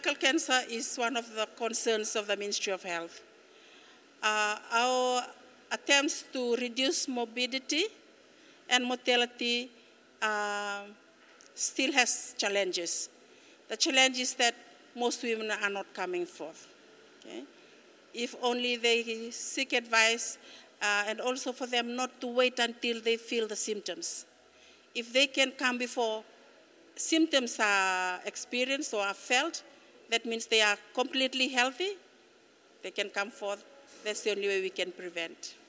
cervical cancer is one of the concerns of the Ministry of Health. Our attempts to reduce morbidity and mortality still has challenges. The challenge is that most women are not coming forth. Okay? If only they seek advice, and also for them not to wait until they feel the symptoms. If they can come before symptoms are experienced or are felt, that means they are completely healthy, they can come forth. That's the only way we can prevent.